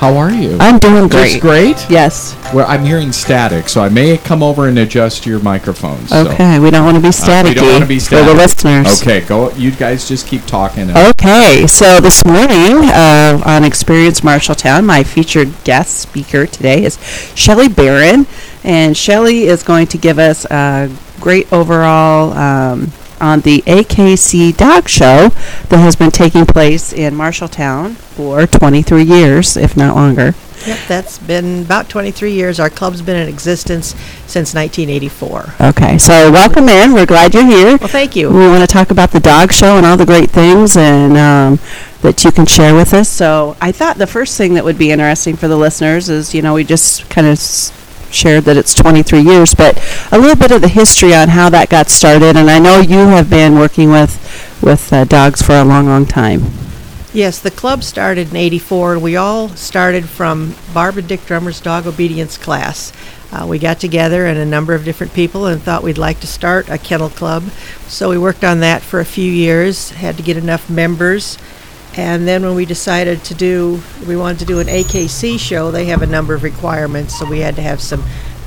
How are you? I'm doing great. Just great? Yes. Well, I'm hearing static, so I may come over and adjust your microphones. Okay, we don't want to be staticky we don't want to be static. for the listeners. Okay, go. You guys just keep talking. Okay, so this morning on Experience Marshalltown, my featured guest speaker today is Shelley Barron, and Shelley is going to give us a great overall on the AKC Dog Show that has been taking place in Marshalltown for 23 years, if not longer. Yep, that's been about 23 years. Our club's been in existence since 1984. Okay, so welcome in. We're glad you're here. Well, thank you. We want to talk about the dog show and all the great things and that you can share with us. So I thought the first thing that would be interesting for the listeners is, we just kind of shared that it's 23 years, but a little bit of the history on how that got started. And I know you have been working with dogs for a long, long time. Yes, the club started in 84, and we all started from Barb and Dick Drummer's dog obedience class. We got together and a number of different people and thought we'd like to start a kennel club. So we worked on that for a few years, had to get enough members. And then when we decided we wanted to do an AKC show, they have a number of requirements, so we had to have some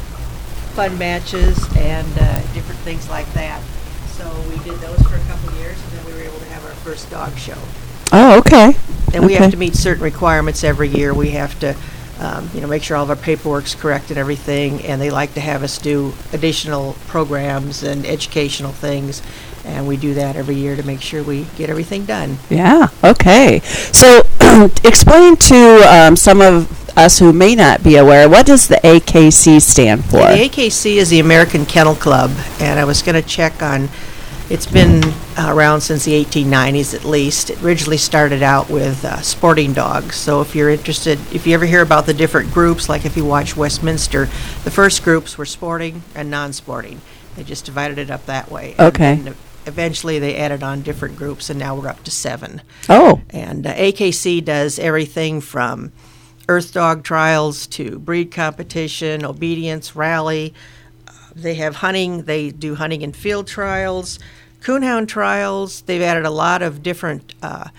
fun matches and different things like that. So we did those for a couple of years, and then we were able to have our first dog show. Oh, okay. And we have to meet certain requirements every year. We have to, make sure all of our paperwork's correct and everything, and they like to have us do additional programs and educational things. And we do that every year to make sure we get everything done. Yeah, okay. So explain to some of us who may not be aware, what does the AKC stand for? Yeah, the AKC is the American Kennel Club, and I was going to check on, it's been around since the 1890s at least. It originally started out with sporting dogs. So if you're interested, if you ever hear about the different groups, like if you watch Westminster, the first groups were sporting and non-sporting. They just divided it up that way. Okay. And eventually they added on different groups, and now we're up to 7. Oh. And AKC does everything from earth dog trials to breed competition, obedience, rally. They have hunting. They do hunting and field trials, coonhound trials. They've added a lot of different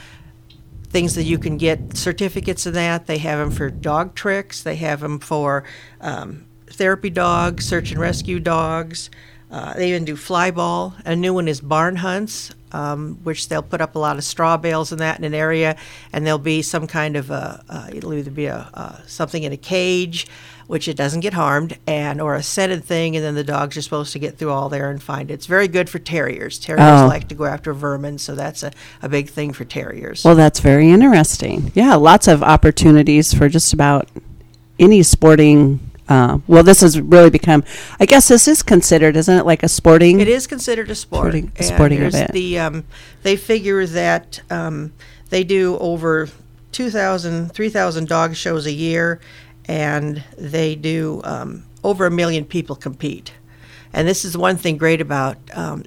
things that you can get certificates of that. They have them for dog tricks. They have them for therapy dogs, search and rescue dogs. They even do fly ball. A new one is barn hunts, which they'll put up a lot of straw bales and that in an area, and there'll be some kind of it'll either be something in a cage, which it doesn't get harmed, or a scented thing, and then the dogs are supposed to get through all there and find it. It's very good for terriers. Terriers like to go after vermin, so that's a big thing for terriers. Well, that's very interesting. Yeah, lots of opportunities for just about any sporting. Well, this has really become, I guess this is considered, isn't it, like a sporting? It is considered a sport. Sporting event. They figure that they do over 2,000, 3,000 dog shows a year, and they do over 1 million people compete. And this is one thing great about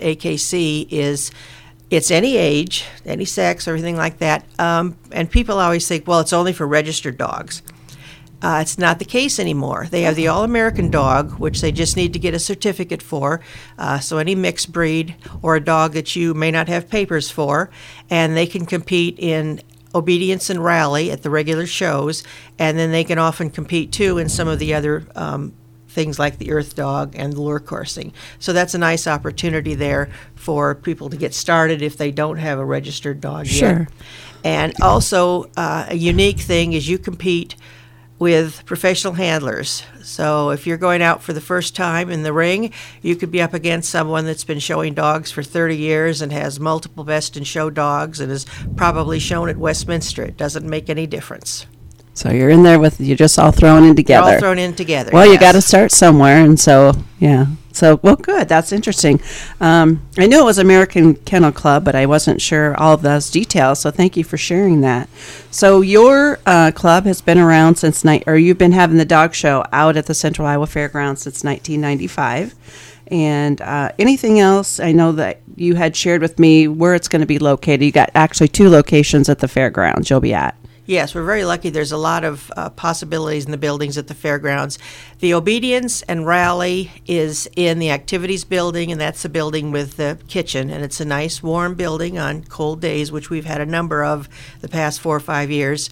AKC is it's any age, any sex, everything like that. And people always think, well, it's only for registered dogs. It's not the case anymore. They have the All-American dog, which they just need to get a certificate for. So any mixed breed or a dog that you may not have papers for, and they can compete in obedience and rally at the regular shows, and then they can often compete too in some of the other things like the earth dog and the lure coursing. So that's a nice opportunity there for people to get started if they don't have a registered dog yet. And also a unique thing is you compete with professional handlers. So if you're going out for the first time in the ring, you could be up against someone that's been showing dogs for 30 years and has multiple best in show dogs and is probably shown at Westminster. It doesn't make any difference. So you're in there you're just all thrown in together. They're all thrown in together. Well, you got to start somewhere, and so, yeah. So, well, good. That's interesting. I knew it was American Kennel Club, but I wasn't sure all of those details, so thank you for sharing that. So your club has been around since, you've been having the dog show out at the Central Iowa Fairgrounds since 1995. And anything else? I know that you had shared with me where it's going to be located. You got actually 2 locations at the fairgrounds you'll be at. Yes, we're very lucky. There's a lot of possibilities in the buildings at the fairgrounds. The Obedience and Rally is in the Activities Building, and that's the building with the kitchen. And it's a nice, warm building on cold days, which we've had a number of the past 4 or 5 years.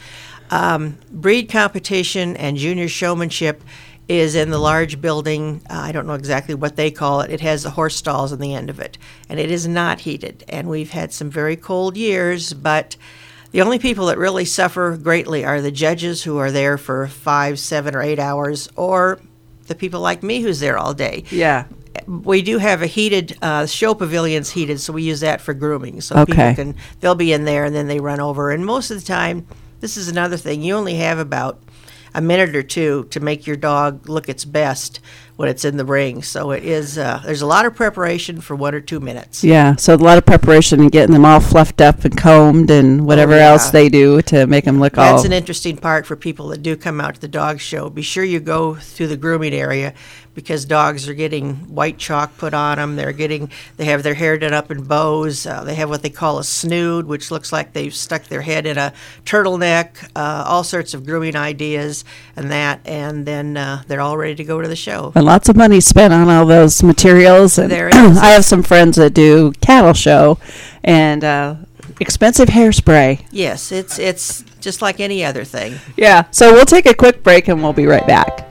Breed competition and junior showmanship is in the large building. I don't know exactly what they call it. It has the horse stalls on the end of it, and it is not heated. And we've had some very cold years, but the only people that really suffer greatly are the judges who are there for 5, 7, or 8 hours, or the people like me who's there all day. Yeah. We do have a heated show pavilion's heated, so we use that for grooming. So Okay. they'll be in there and then they run over. And most of the time, this is another thing. You only have about a minute or two to make your dog look its best when it's in the ring. So it is. There's a lot of preparation for 1 or 2 minutes. Yeah, so a lot of preparation and getting them all fluffed up and combed and whatever yeah. else they do to make them look all... That's an interesting part for people that do come out to the dog show. Be sure you go through the grooming area because dogs are getting white chalk put on them. They have their hair done up in bows. They have what they call a snood, which looks like they've stuck their head in a turtleneck. All sorts of grooming ideas and that, and then they're all ready to go to the show. And lots of money spent on all those materials. And There is. I have some friends that do cattle show and expensive hairspray. Yes, it's just like any other thing. Yeah, so we'll take a quick break and we'll be right back.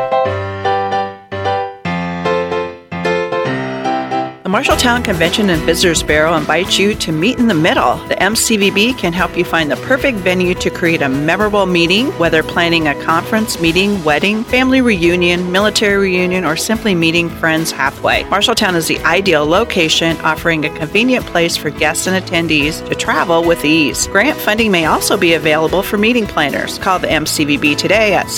The Marshalltown Convention and Visitors Bureau invites you to meet in the middle. The MCVB can help you find the perfect venue to create a memorable meeting, whether planning a conference, meeting, wedding, family reunion, military reunion, or simply meeting friends halfway. Marshalltown is the ideal location, offering a convenient place for guests and attendees to travel with ease. Grant funding may also be available for meeting planners. Call the MCVB today at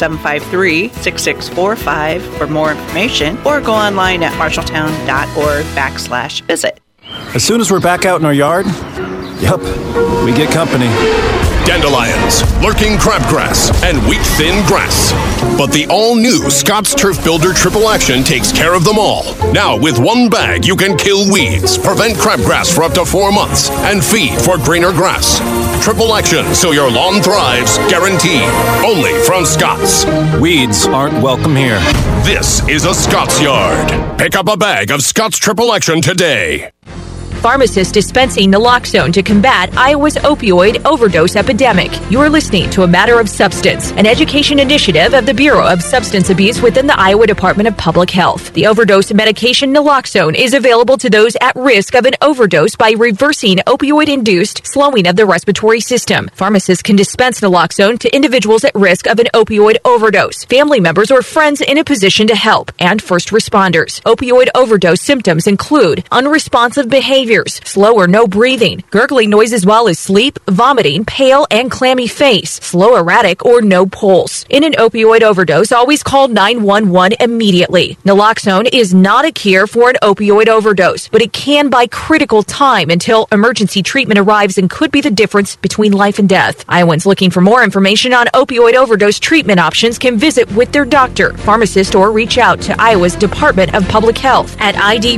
753-6645 for more information, or go online at marshalltown.org/visit. As soon as we're back out in our yard, yep, we get company. Dandelions, lurking crabgrass, and wheat-thin grass. But the all-new Scott's Turf Builder Triple Action takes care of them all. Now, with one bag, you can kill weeds, prevent crabgrass for up to 4 months, and feed for greener grass. Triple Action, so your lawn thrives, guaranteed. Only from Scott's. Weeds aren't welcome here. This is a Scott's Yard. Pick up a bag of Scott's Triple Action today. Pharmacists dispensing naloxone to combat Iowa's opioid overdose epidemic. You're listening to A Matter of Substance, an education initiative of the Bureau of Substance Abuse within the Iowa Department of Public Health. The overdose medication naloxone is available to those at risk of an overdose by reversing opioid-induced slowing of the respiratory system. Pharmacists can dispense naloxone to individuals at risk of an opioid overdose, family members or friends in a position to help, and first responders. Opioid overdose symptoms include unresponsive behavior, slow or no breathing, gurgling noises while asleep, vomiting, pale and clammy face, slow, erratic, or no pulse. In an opioid overdose, always call 911 immediately. Naloxone is not a cure for an opioid overdose, but it can buy critical time until emergency treatment arrives and could be the difference between life and death. Iowans looking for more information on opioid overdose treatment options can visit with their doctor, pharmacist, or reach out to Iowa's Department of Public Health at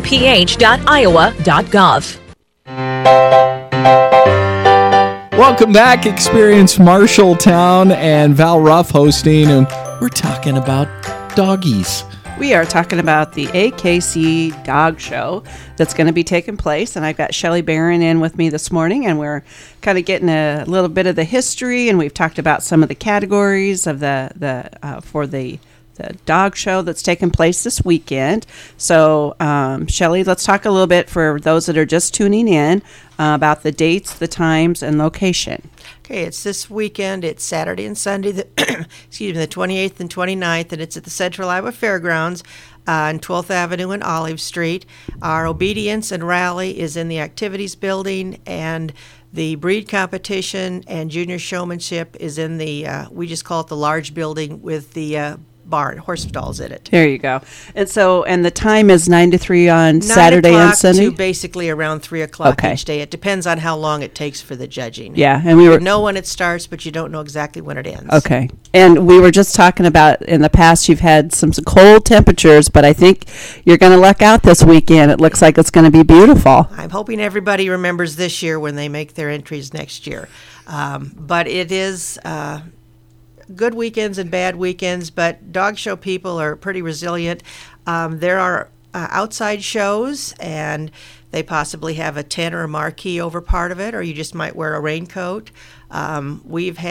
idph.iowa.gov. Welcome back. Experience Marshalltown and Val Ruff hosting, and we're talking about doggies. We are talking about the AKC Dog Show that's going to be taking place, and I've got Shelley Barron in with me this morning, and we're kind of getting a little bit of the history, and we've talked about some of the categories of for the dog show that's taking place this weekend. So, Shelley, let's talk a little bit for those that are just tuning in about the dates, the times, and location. Okay, it's this weekend. It's Saturday and Sunday, the 28th and 29th, and it's at the Central Iowa Fairgrounds on 12th Avenue and Olive Street. Our obedience and rally is in the activities building, and the breed competition and junior showmanship is in the, we just call it the large building with the barn, horse stalls in it. There you go. And so, and the time is 9 to 3 on Saturday and Sunday? 9 o'clock to basically around 3 o'clock Okay. each day. It depends on how long it takes for the judging. Yeah, and we You were... know when it starts, but you don't know exactly when it ends. Okay. And we were just talking about in the past you've had some cold temperatures, but I think you're going to luck out this weekend. It looks like it's going to be beautiful. I'm hoping everybody remembers this year when they make their entries next year. But it is good weekends and bad weekends, but dog show people are pretty resilient. There are outside shows, and they possibly have a tent or a marquee over part of it, or you just might wear a raincoat. We've had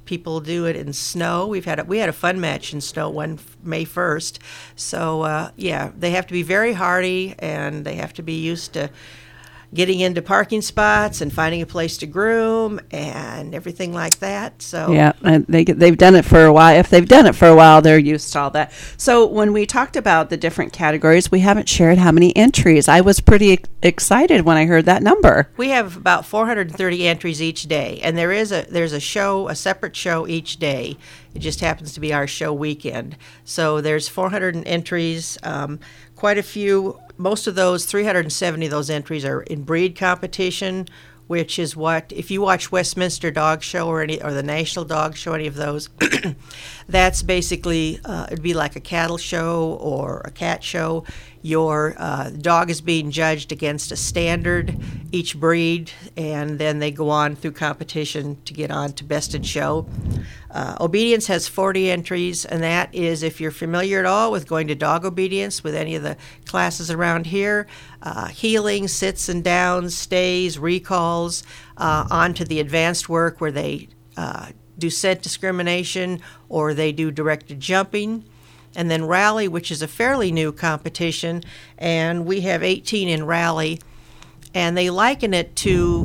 People do it in snow. We had a fun match in snow one May 1st. So they have to be very hardy, and they have to be used to getting into parking spots and finding a place to groom and everything like that. So yeah, and they've done it for a while. If they've done it for a while, they're used to all that. So when we talked about the different categories, we haven't shared how many entries. I was pretty excited when I heard that number. We have about 430 entries each day, and there's a separate show each day. It just happens to be our show weekend. So there's 400 entries, quite a few. Most of those, 370 of those entries are in breed competition, which is what, if you watch Westminster Dog Show or the National Dog Show, any of those, that's basically, it'd be like a cattle show or a cat show. Your dog is being judged against a standard, each breed, and then they go on through competition to get on to Best in Show. Obedience has 40 entries, and that is, if you're familiar at all with going to dog obedience with any of the classes around here, healing, sits and downs, stays, recalls, on to the advanced work where they do scent discrimination or they do directed jumping. And then Rally, which is a fairly new competition, and we have 18 in Rally, and they liken it to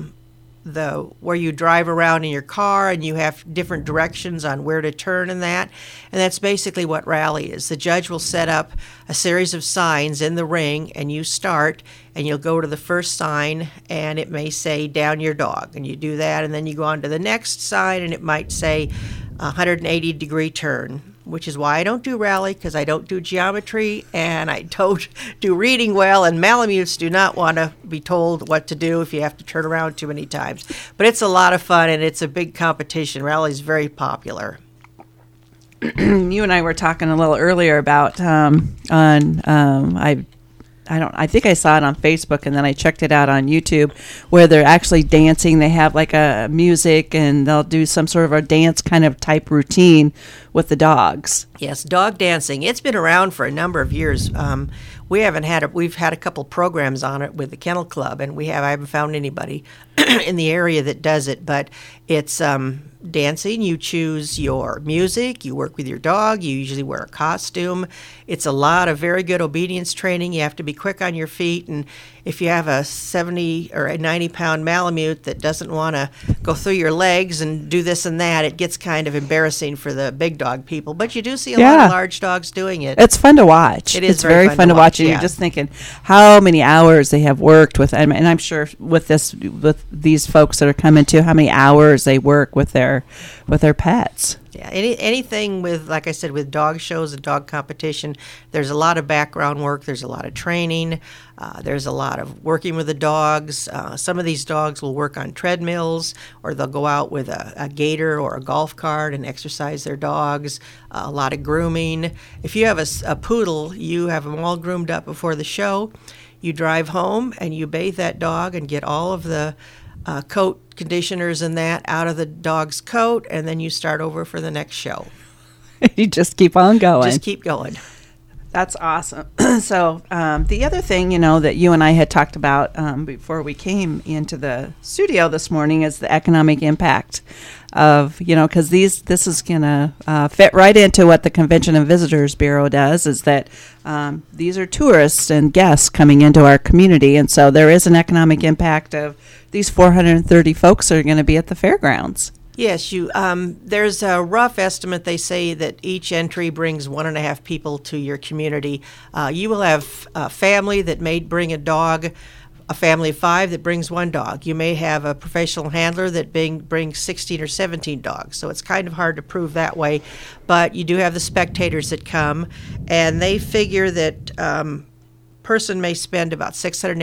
where you drive around in your car and you have different directions on where to turn and that. And that's basically what Rally is. The judge will set up a series of signs in the ring, and you start, and you'll go to the first sign, and it may say, down your dog. And you do that, and then you go on to the next sign, and it might say 180-degree turn, which is why I don't do Rally, because I don't do geometry, and I don't do reading well, and Malamutes do not want to be told what to do if you have to turn around too many times. But it's a lot of fun, and it's a big competition. Rally is very popular. You and I were talking a little earlier about I think I saw it on Facebook, and then I checked it out on YouTube, where they're actually dancing. They have like a music, and they'll do some sort of a dance kind of type routine with the dogs. Yes, dog dancing. It's been around for a number of years. We've had a couple programs on it with the Kennel Club, and I haven't found anybody in the area that does it, but it's dancing. You choose your music, you work with your dog, you usually wear a costume. It's a lot of very good obedience training. You have to be quick on your feet, and if you have a 70 or a 90-pound Malamute that doesn't want to go through your legs and do this and that, it gets kind of embarrassing for the big dog people. But you do see a lot of large dogs doing it. It's fun to watch. It is very fun to watch. And yeah. You're just thinking how many hours they have worked with, and I'm sure with these folks that are coming to, how many hours they work with their pets. Yeah, anything with, like I said, with dog shows and dog competition, there's a lot of background work, there's a lot of training, there's a lot of working with the dogs. Some of these dogs will work on treadmills, or they'll go out with a gator or a golf cart and exercise their dogs. A lot of grooming. If you have a poodle, you have them all groomed up before the show. You drive home and you bathe that dog and get all of the coat conditioners and that out of the dog's coat, and then you start over for the next show. You just keep on going. Just keep going. That's awesome. So the other thing, that you and I had talked about before we came into the studio this morning is the economic impact of, because this is going to fit right into what the Convention and Visitors Bureau does, is that these are tourists and guests coming into our community. And so there is an economic impact of these 430 folks that are going to be at the fairgrounds. Yes, there's a rough estimate. They say that each entry brings 1.5 people to your community. You will have a family that may bring a dog, a family of 5 that brings 1 dog. You may have a professional handler that brings 16 or 17 dogs. So it's kind of hard to prove that way. But you do have the spectators that come, and they figure that person may spend about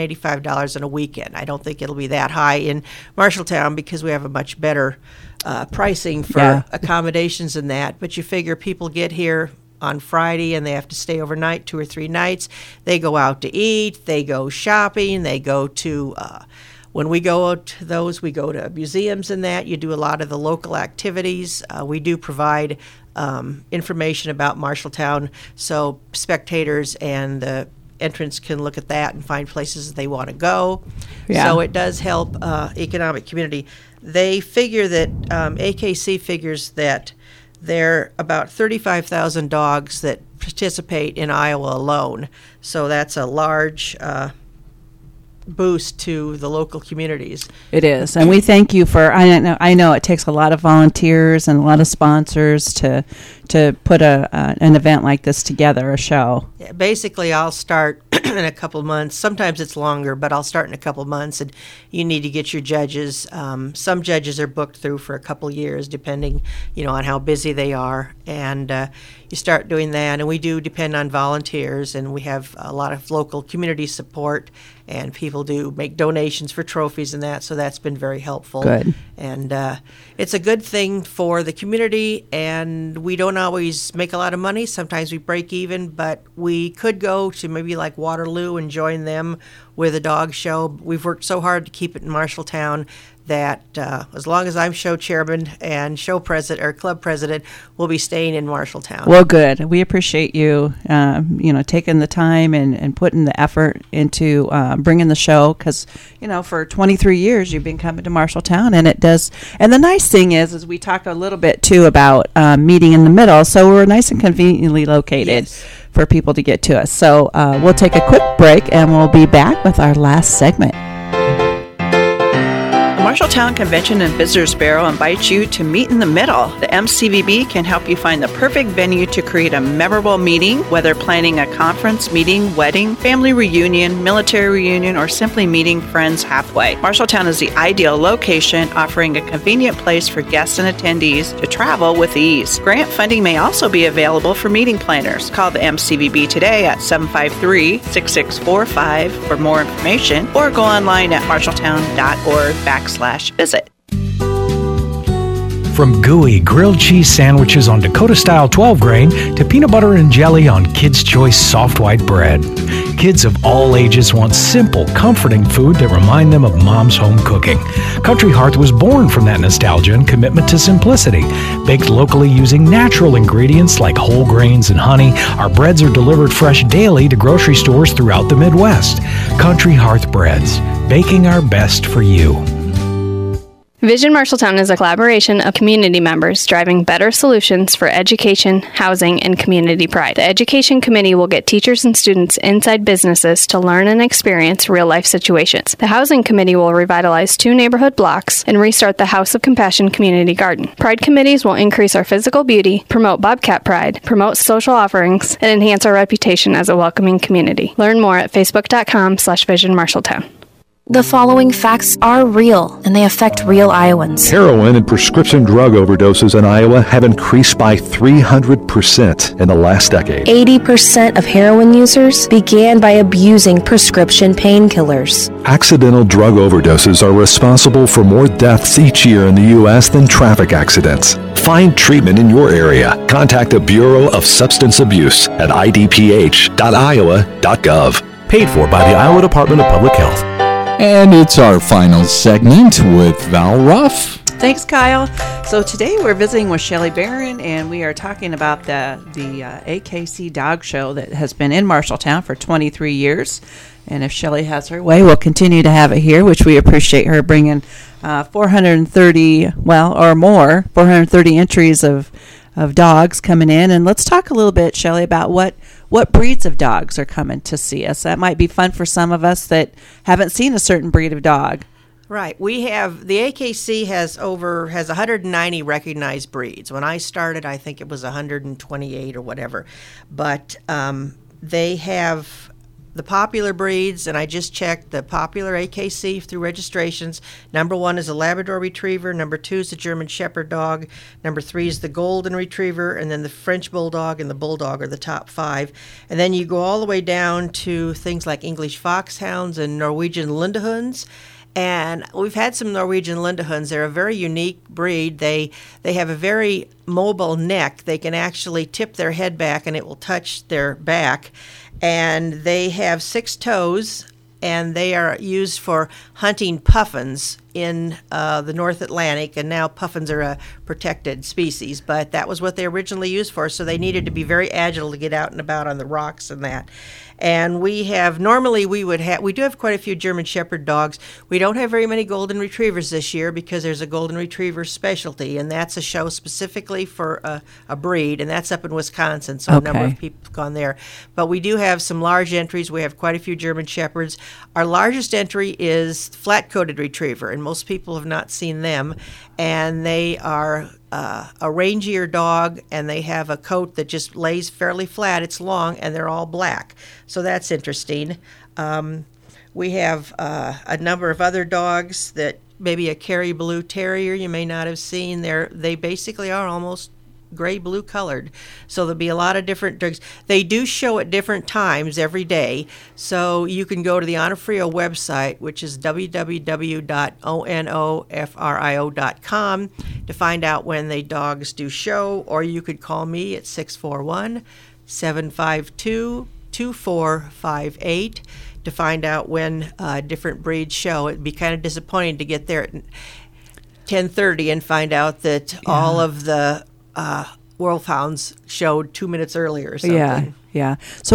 $685 in a weekend. I don't think it'll be that high in Marshalltown because we have a much better pricing for accommodations and that. But you figure people get here on Friday and they have to stay overnight, 2 or 3 nights. They go out to eat, they go shopping, they go to when we go to those, we go to museums and that. You do a lot of the local activities. We do provide information about Marshalltown, so spectators and the entrants can look at that and find places that they want to go. Yeah. So it does help economic community. they figure that AKC figures that there are about 35,000 dogs that participate in Iowa alone. So that's a large boost to the local communities. It is, and we thank you for. I know it takes a lot of volunteers and a lot of sponsors to put an event like this together, a show. Yeah, basically, I'll start in a couple months. Sometimes it's longer, but I'll start in a couple months, and you need to get your judges. Some judges are booked through for a couple years, depending, on how busy they are, and you start doing that. And we do depend on volunteers, and we have a lot of local community support, and people do make donations for trophies and that, so that's been very helpful. Good. And it's a good thing for the community, and we don't always make a lot of money. Sometimes we break even, but we could go to maybe like Waterloo and join them with a dog show. We've worked so hard to keep it in Marshalltown that as long as I'm show chairman and show president or club president, we'll be staying in Marshalltown. Well, good. We appreciate you, taking the time and putting the effort into bringing the show, because, for 23 years you've been coming to Marshalltown, and it does. And the nice thing is we talk a little bit too about meeting in the middle, so we're nice and conveniently located. Yes. For people to get to us. So we'll take a quick break, and we'll be back with our last segment. The Marshalltown Convention and Visitors Bureau invites you to meet in the middle. The MCVB can help you find the perfect venue to create a memorable meeting, whether planning a conference, meeting, wedding, family reunion, military reunion, or simply meeting friends halfway. Marshalltown is the ideal location, offering a convenient place for guests and attendees to travel with ease. Grant funding may also be available for meeting planners. Call the MCVB today at 753-6645 for more information, or go online at marshalltown.org/visit. From gooey grilled cheese sandwiches on Dakota-style 12-grain to peanut butter and jelly on Kids' Choice soft white bread. Kids of all ages want simple, comforting food that remind them of mom's home cooking. Country Hearth was born from that nostalgia and commitment to simplicity. Baked locally using natural ingredients like whole grains and honey, our breads are delivered fresh daily to grocery stores throughout the Midwest. Country Hearth Breads, baking our best for you. Vision Marshalltown is a collaboration of community members driving better solutions for education, housing, and community pride. The Education Committee will get teachers and students inside businesses to learn and experience real-life situations. The Housing Committee will revitalize 2 neighborhood blocks and restart the House of Compassion Community Garden. Pride committees will increase our physical beauty, promote Bobcat Pride, promote social offerings, and enhance our reputation as a welcoming community. Learn more at facebook.com/Vision Marshalltown. The following facts are real, and they affect real Iowans. Heroin and prescription drug overdoses in Iowa have increased by 300% in the last decade. 80% of heroin users began by abusing prescription painkillers. Accidental drug overdoses are responsible for more deaths each year in the U.S. than traffic accidents. Find treatment in your area. Contact the Bureau of Substance Abuse at idph.iowa.gov. Paid for by the Iowa Department of Public Health. And it's our final segment with Val Ruff. Thanks, Kyle. So today we're visiting with Shelley Barron, and we are talking about the AKC Dog Show that has been in Marshalltown for 23 years. And if Shelley has her way, we'll continue to have it here, which we appreciate her bringing 430 entries of dogs coming in. And let's talk a little bit, Shelley, about what breeds of dogs are coming to see us. That might be fun for some of us that haven't seen a certain breed of dog. Right. We have, the AKC has 190 recognized breeds. When I started, I think it was 128 or whatever. But they have the popular breeds, and I just checked the popular AKC through registrations. Number 1 is a Labrador Retriever. Number 2 is the German Shepherd Dog. Number 3 is the Golden Retriever. And then the French Bulldog and the Bulldog are the top 5. And then you go all the way down to things like English Foxhounds and Norwegian Lindehunds. And we've had some Norwegian Lindehunds. They're a very unique breed. They have a very mobile neck. They can actually tip their head back and it will touch their back. And they have 6 toes, and they are used for hunting puffins. in the North Atlantic, and now puffins are a protected species, but that was what they originally used for, so they needed to be very agile to get out and about on the rocks and that. And we do have quite a few German Shepherd dogs. We don't have very many Golden Retrievers this year because there's a Golden Retriever specialty, and that's a show specifically for a breed, and that's up in Wisconsin, so a number of people have gone there. But we do have some large entries. We have quite a few German Shepherds. Our largest entry is Flat-Coated Retriever, and most people have not seen them, and they are a rangier dog, and they have a coat that just lays fairly flat. It's long, and they're all black. So that's interesting. We have a number of other dogs that maybe a Kerry Blue Terrier you may not have seen. They basically are almost gray-blue colored. So there'll be a lot of different dogs. They do show at different times every day. So you can go to the Onofrio website, which is www.onofrio.com, to find out when the dogs do show, or you could call me at 641-752-2458 to find out when different breeds show. It'd be kind of disappointing to get there at 10:30 and find out that all of the Wolfhounds showed 2 minutes earlier or something. Yeah. So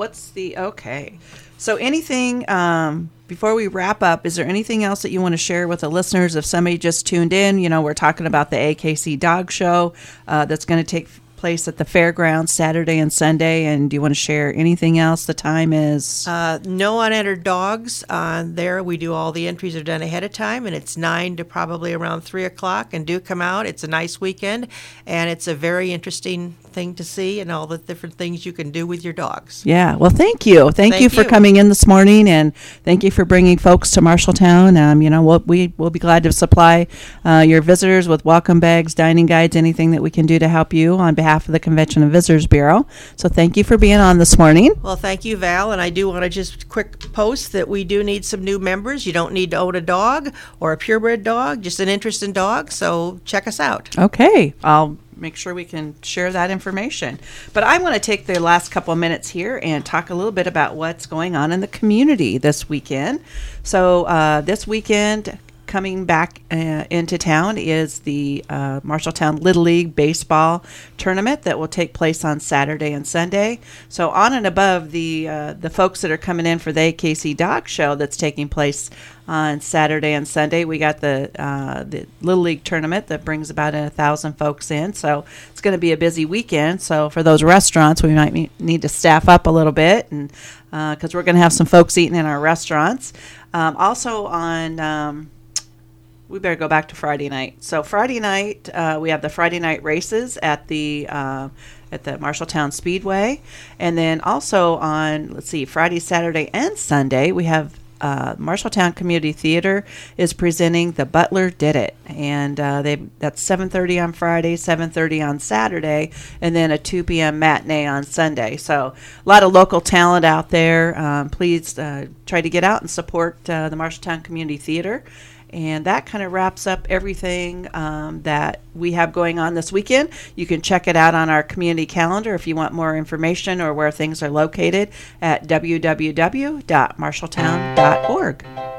so anything, before we wrap up, is there anything else that you want to share with the listeners? If somebody just tuned in, we're talking about the AKC Dog Show that's going to take place at the fairgrounds Saturday and Sunday, and do you want to share anything else? The time is no unentered dogs there. We do all the entries are done ahead of time, and it's 9 to probably around 3 o'clock, and do come out. It's a nice weekend, and it's a very interesting thing to see, and all the different things you can do with your dogs. Yeah, well, thank you for coming in this morning, and thank you for bringing folks to Marshalltown. We'll be glad to supply your visitors with welcome bags, dining guides, anything that we can do to help you on behalf of the Convention and Visitors Bureau. So thank you for being on this morning. Well, thank you, Val, and I do want to just quick post that we do need some new members. You don't need to own a dog or a purebred dog, just an interest in dogs, so check us out. Okay, I'll make sure we can share that information. But I want to take the last couple of minutes here and talk a little bit about what's going on in the community this weekend. So this weekend, coming back into town is the Marshalltown Little League Baseball Tournament that will take place on Saturday and Sunday. So on and above the folks that are coming in for the AKC Dog Show that's taking place on Saturday and Sunday, we got the Little League Tournament that brings about 1,000 folks in. So it's going to be a busy weekend. So for those restaurants, we might need to staff up a little bit, and because we're going to have some folks eating in our restaurants. Also on we better go back to Friday night. So Friday night, we have the Friday night races at the Marshalltown Speedway. And then also on, Friday, Saturday, and Sunday, we have Marshalltown Community Theater is presenting The Butler Did It. And that's 7:30 on Friday, 7:30 on Saturday, and then a 2 p.m. matinee on Sunday. So a lot of local talent out there. Please try to get out and support the Marshalltown Community Theater. And that kind of wraps up everything that we have going on this weekend. You can check it out on our community calendar if you want more information or where things are located at www.marshalltown.org.